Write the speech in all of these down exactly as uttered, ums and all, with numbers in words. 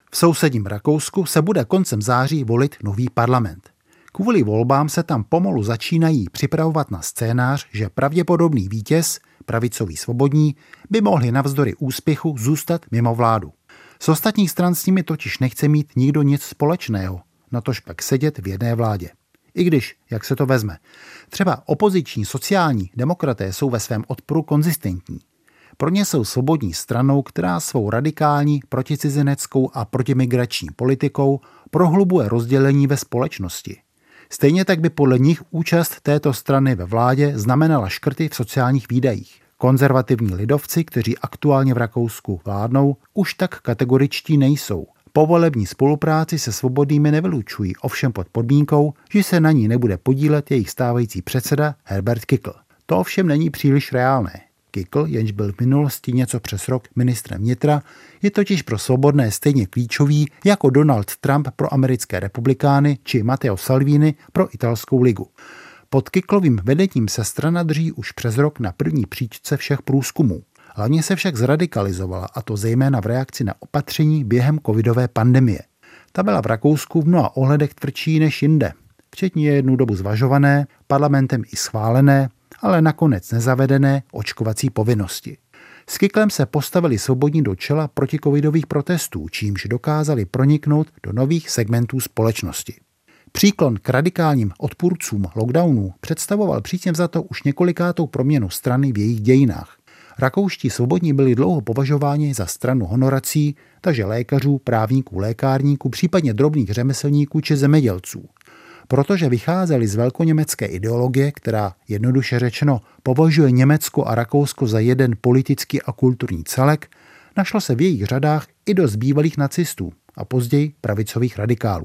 V sousedním Rakousku se bude koncem září volit nový parlament. Kvůli volbám se tam pomalu začínají připravovat na scénář, že pravděpodobný vítěz, pravicový svobodní, by mohli navzdory úspěchu zůstat mimo vládu. Z ostatních stran s nimi totiž nechce mít nikdo nic společného, natož pak sedět v jedné vládě. I když, jak se to vezme, třeba opoziční sociální demokraté jsou ve svém odporu konzistentní. Pro ně jsou svobodní stranou, která svou radikální, proticizineckou a protimigrační politikou prohlubuje rozdělení ve společnosti. Stejně tak by podle nich účast této strany ve vládě znamenala škrty v sociálních výdajích. Konzervativní lidovci, kteří aktuálně v Rakousku vládnou, už tak kategoričtí nejsou. Povolební spolupráci se svobodnými nevylučují, ovšem pod podmínkou, že se na ní nebude podílet jejich stávající předseda Herbert Kickl. To ovšem není příliš reálné. Kickl, jenž byl v minulosti něco přes rok ministrem vnitra, je totiž pro svobodné stejně klíčový jako Donald Trump pro americké republikány či Matteo Salvini pro italskou ligu. Pod Kicklovým vedením se strana drží už přes rok na první příčce všech průzkumů. Hlavně se však zradikalizovala, a to zejména v reakci na opatření během covidové pandemie. Ta byla v Rakousku v mnoha ohledech tvrdší než jinde, včetně jednu dobu zvažované, parlamentem i schválené, ale nakonec nezavedené očkovací povinnosti. S Kicklem se postavili svobodní do čela protikovidových protestů, čímž dokázali proniknout do nových segmentů společnosti. Příklon k radikálním odpůrcům lockdownů představoval přísně vzato už několikátou proměnu strany v jejich dějinách. Rakouští svobodní byli dlouho považováni za stranu honorací, takže lékařů, právníků, lékárníků, případně drobných řemeslníků či zemědělců. Protože vycházeli z velkoněmecké ideologie, která jednoduše řečeno považuje Německo a Rakousko za jeden politický a kulturní celek, našlo se v jejich řadách i dost bývalých nacistů a později pravicových radikálů.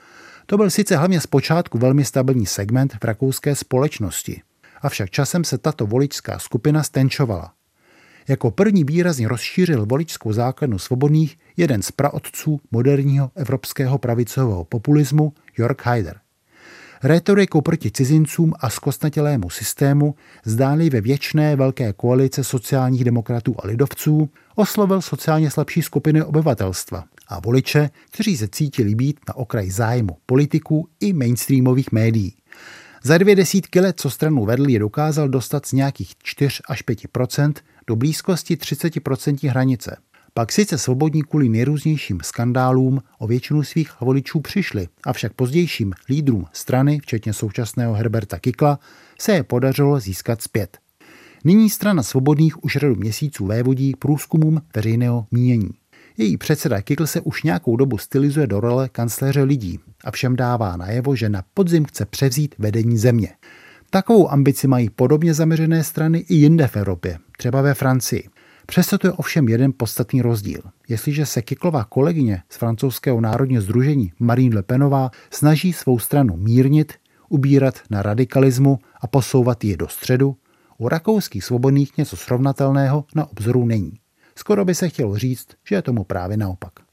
To byl sice hlavně zpočátku velmi stabilní segment v rakouské společnosti, avšak časem se tato voličská skupina stenčovala. Jako první výrazně rozšířil voličskou základnu svobodných jeden z praotců moderního evropského pravicového populismu, Jörg Haider. Rétorikou proti cizincům a zkostnatělému systému, zdánlivě věčné velké koalice sociálních demokratů a lidovců, oslovil sociálně slabší skupiny obyvatelstva a voliče, kteří se cítili být na okraji zájmu politiků i mainstreamových médií. Za dvě desítky let, co stranu vedl, je dokázal dostat z nějakých čtyři až pět procent do blízkosti třicet procent hranice. Pak sice svobodní kvůli nejrůznějším skandálům o většinu svých voličů přišli, avšak pozdějším lídrům strany, včetně současného Herberta Kickla, se je podařilo získat zpět. Nyní strana svobodných už řadu měsíců vévodí průzkumům veřejného mínění. Její předseda Kickl se už nějakou dobu stylizuje do role kancléře lidí a všem dává najevo, že na podzim chce převzít vedení země. Takovou ambici mají podobně zaměřené strany i jinde v Evropě, třeba ve Francii. Přesto to je ovšem jeden podstatný rozdíl. Jestliže se Kicklová kolegyně z francouzského národního sdružení Marine Le Penová snaží svou stranu mírnit, ubírat na radikalismu a posouvat ji do středu, u rakouských svobodných něco srovnatelného na obzoru není. Skoro by se chtělo říct, že je tomu právě naopak.